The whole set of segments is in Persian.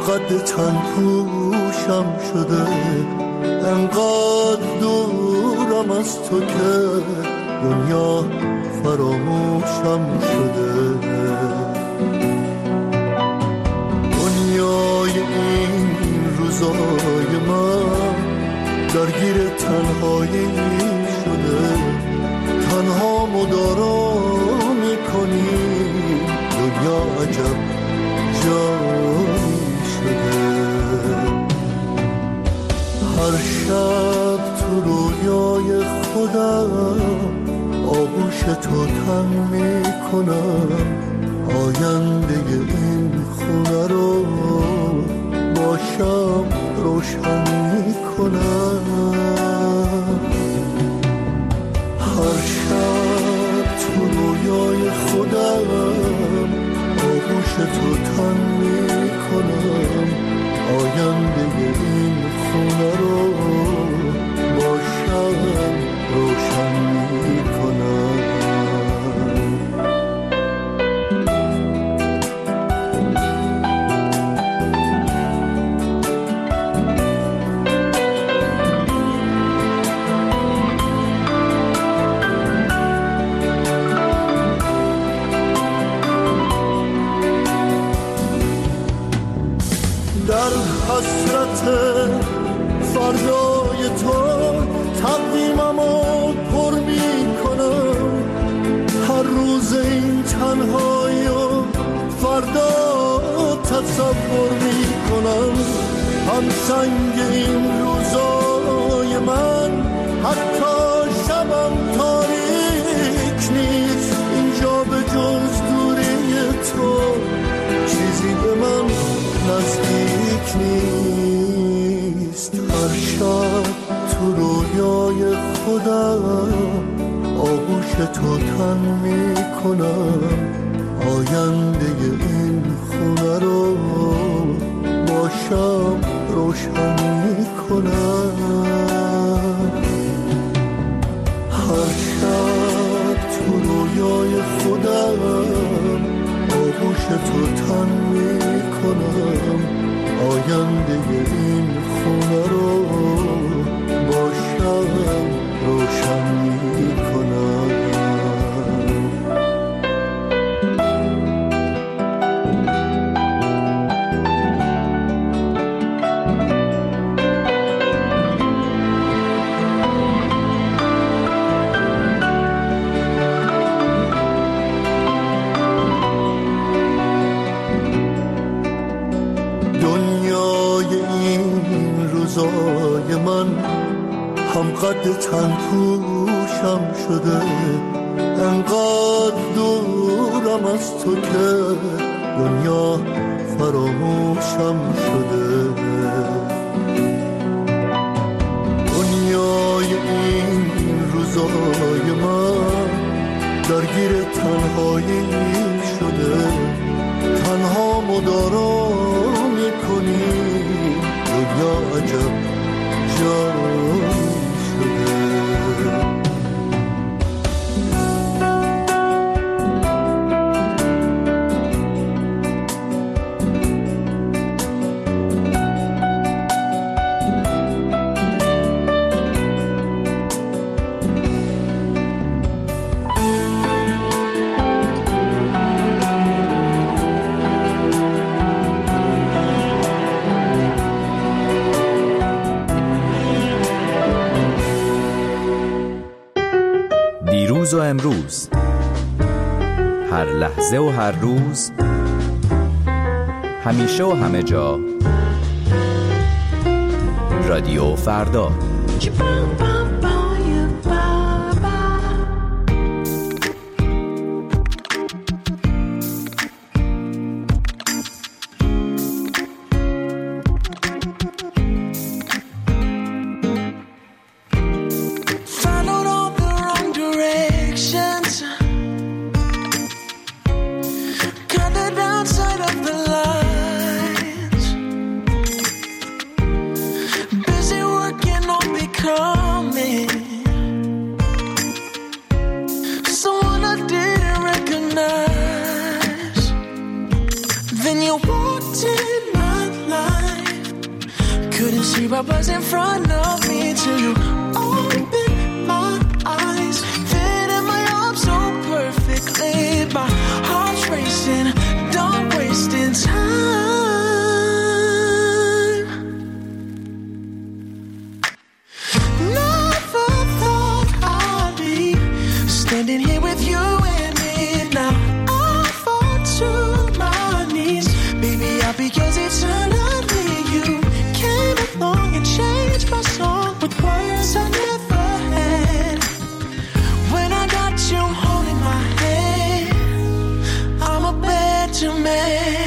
قد تن پوشم شده، انقدر دورم از تو که دنیا فراموشم شده. دنیای این روزای من درگیر تنهایی شده، تنها مدارا میکنی، دنیا عجب جایی شده. هر شب تو رویای خودم آغوش تو تن میکنم، آینده این خونه رو با شب روشن میکنم. هر شب تو رویای خودم آغوش تو تن میکنم، آینده این خونه رو با شب روشن میکنم. در حسرت فردای تو تقویممو پر میکنم، هر روز این تنهایی و فردا تصور میکنم. هم سنگ این روزای من حتی شبم تاریک نیست، اینجا به جز دوری تو چیزی به من نزدیک نیست. هر شب تو رویای خودم آغوش تو تن میکنم، آینده این خونه رو با شب روشن میکنم. هر شب تو رویای خودم آغوش تو تن میکنم، آینده این خونه رو با شب روشن میکنم. روزای من هم قد تن پوشم شده، انقدر دورم از تو که دنیا فراموشم شده. دنیای این روزای من درگیر تنهایی شده، تنها مدارا میکنی، دنیا عجب جایی شده. دیروز و امروز، هر لحظه و هر روز، همیشه و همه جا، رادیو فردا. Then you walked in my life. what was in front of me till you open my eyes. Fit in my arms so perfectly. My heart's racing, don't wasting time. Never thought I'd be standing here with you and me now. I fall to my knees. Baby, I'll be yours eternally. You came along and changed my song with words I never had. When I got you holding my hand, I'm a better man.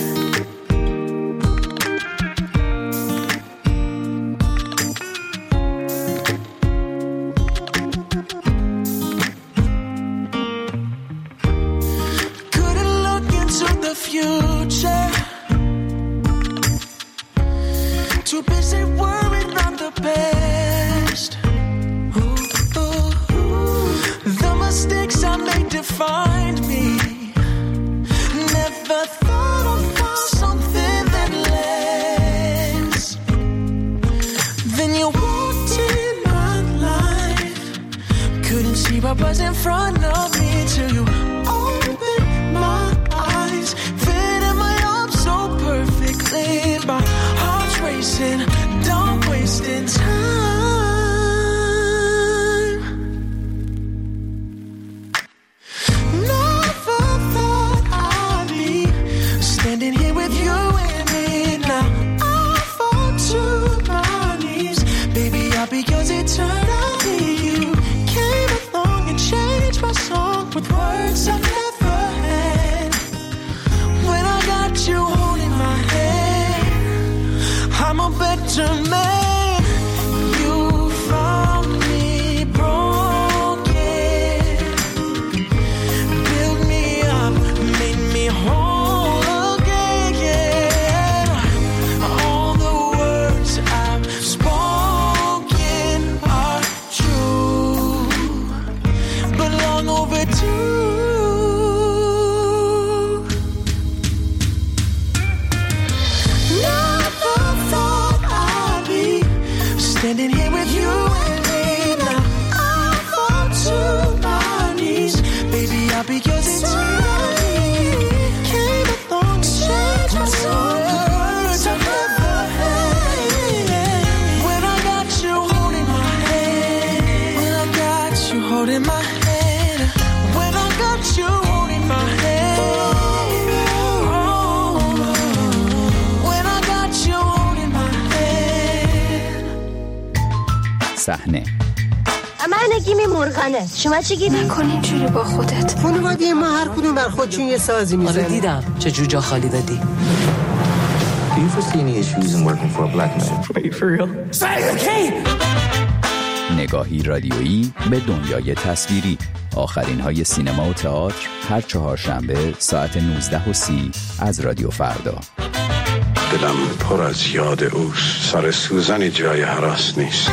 Couldn't look into the future. Too busy worried about the past. Ooh, ooh, ooh. The mistakes I made defined me. Never thought I'd find something that lasts. Then you walked in my life. Couldn't see what was in front of me till you opened my eyes. Fit in my arms so perfectly. My heart's racing, don't wasting time. Never thought I'd be standing here with you and me now. I fall to my knees. Baby, I'll be yours eternally. You came along and changed my song with words I never had. When I got you holding my hand, I'm a better man. You found me broken, built me up, made me whole again. All the words I've spoken are true, but long overdue. Never thought I'd be standing here with you and me now. I fall to my knees. Baby, I'll be yours eternally. Came along and changed my song with words I never had. When I got you holding my hand. When I got you holding my hand. When I got you holding my hand. When I got you holding my hand. صحنه من گیمی مرغنه. شما چی گیمی؟ نکن اینجوری با خودت. خانواده ما هر کدوم بر خودشون یه سازی میزنن. آره دیدم چه جوجا خالی دادی. Do you foresee any issues in working for a black man? Are you for real? نگاهی رادیویی به دنیای تصویری. آخرین های سینما و تئاتر هر چهارشنبه ساعت 19:30 از رادیو فردا. دلم پر از یاد اوست. سر سوزنی جای هراس نیست.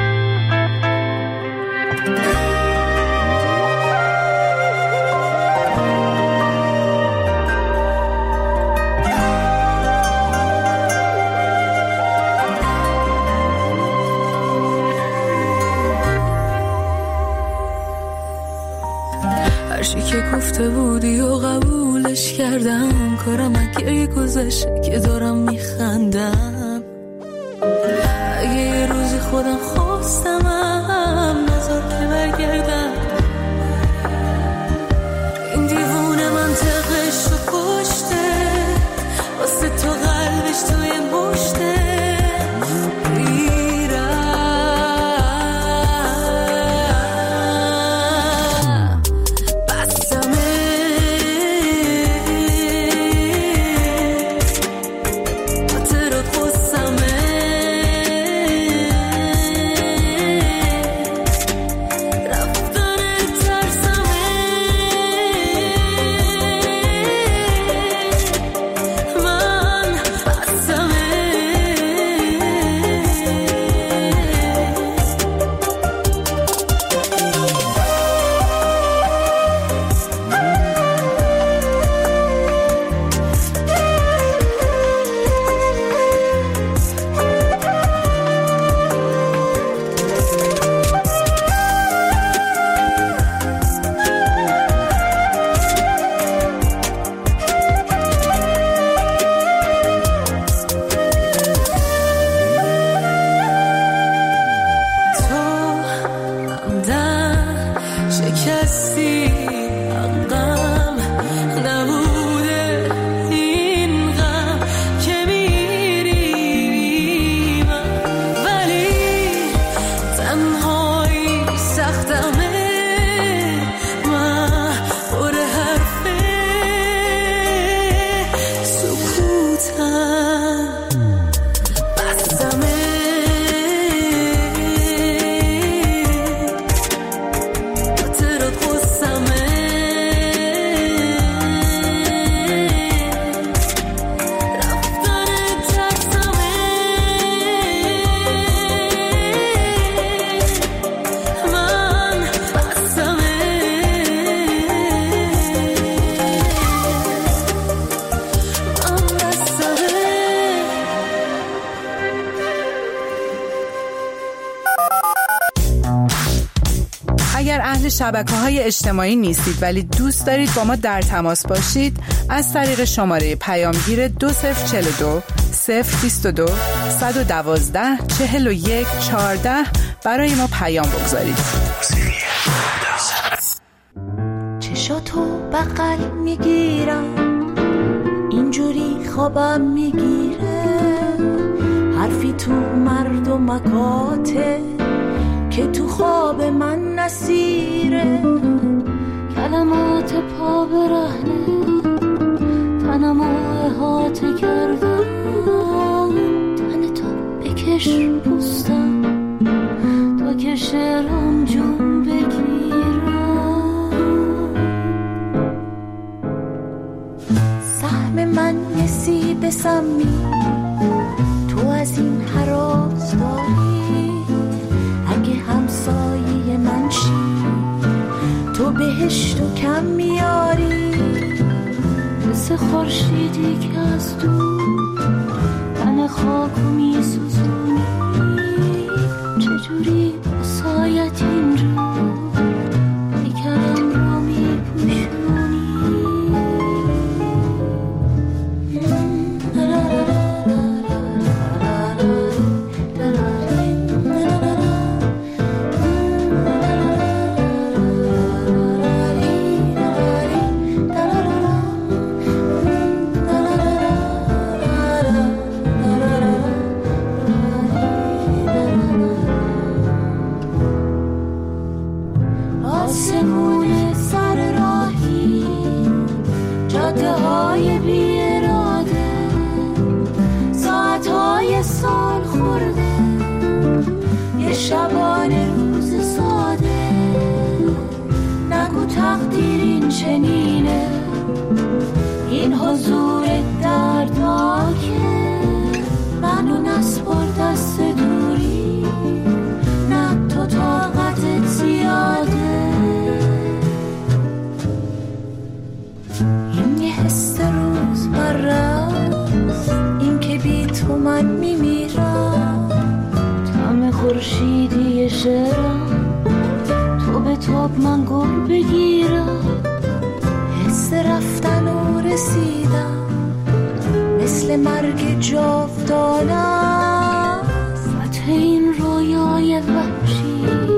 هرچی که گفته بودی و قبولش کردم. کارم اگه گذشته که دارم میخندم. اگه یه روزی خودم خواستمم نذار که برگردم. این دیوونه منطقش رو کشته. واسه تو قلبش توی مشته. اگر اهل شبکه‌های اجتماعی نیستید ولی دوست دارید با ما در تماس باشید، از طریق شماره پیامگیر 2042 022 112 41 14 برای ما پیام بگذارید. چشاتو بغل میگیرم، اینجوری خوابم میگیره، حرفی تو مردمکاته که تو خواب من نسیره، کلمات پا برهنه تنمو احاطه کردم، تن تو بکش پوستم تا که شعرم جون بگیرم، سهم من یه سیب سمی تو از این هراز داری، اگه همسایه من شی تو بهشتو کم میاری، مثل خورشیدی که از دور تن خاکو میسوزونی، چجوری بسایت این رو پیکرم رو میپوشونی. آسمون سر راهی، جاده های بی اراده، ساعتهای سال خورده، یه شبانه روز ساده، نگو تقدیر این چنینه، این حضور دردناکه، منو نسپار دست دوری، نه تو طاقتت زیاده، این یه حس روز برست، این که بی تو من میمیرم، طعم خورشیدی شعرم تو به تاب من گل بگیرم، حس رفتن و رسیدم مثل مرگ جاودانه است، فتح این رویای وحشی